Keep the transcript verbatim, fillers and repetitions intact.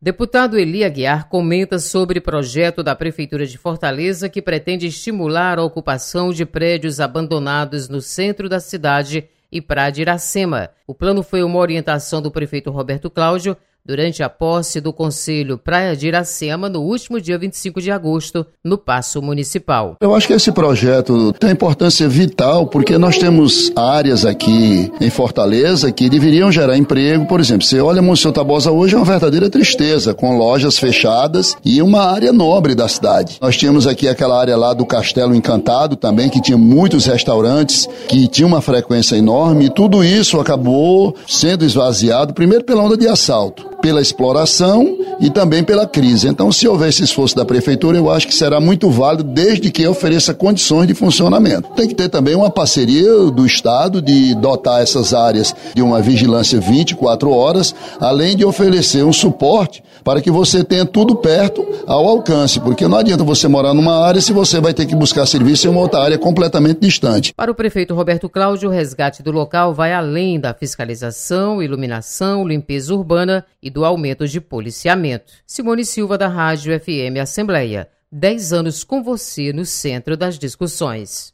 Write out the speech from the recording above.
Deputado Eli Aguiar comenta sobre projeto da Prefeitura de Fortaleza que pretende estimular a ocupação de prédios abandonados no centro da cidade e Praia de Iracema. O plano foi uma orientação do prefeito Roberto Cláudio durante a posse do Conselho Praia de Iracema no último dia vinte e cinco de agosto, no Paço Municipal. Eu acho que esse projeto tem importância vital porque nós temos áreas aqui em Fortaleza que deveriam gerar emprego. Por exemplo, você olha Monsenhor Tabosa hoje, é uma verdadeira tristeza, com lojas fechadas e uma área nobre da cidade. Nós tínhamos aqui aquela área lá do Castelo Encantado também, que tinha muitos restaurantes, que tinha uma frequência enorme, e tudo isso acabou sendo esvaziado, primeiro pela onda de assalto, pela exploração e também pela crise. Então, se houver esse esforço da Prefeitura, eu acho que será muito válido, desde que ofereça condições de funcionamento. Tem que ter também uma parceria do Estado de dotar essas áreas de uma vigilância vinte e quatro horas, além de oferecer um suporte para que você tenha tudo perto ao alcance, porque não adianta você morar numa área se você vai ter que buscar serviço em uma outra área completamente distante. Para o prefeito Roberto Cláudio, o resgate do local vai além da fiscalização, iluminação, limpeza urbana e do aumento de policiamento. Simone Silva, da Rádio F M Assembleia. dez anos com você no centro das discussões.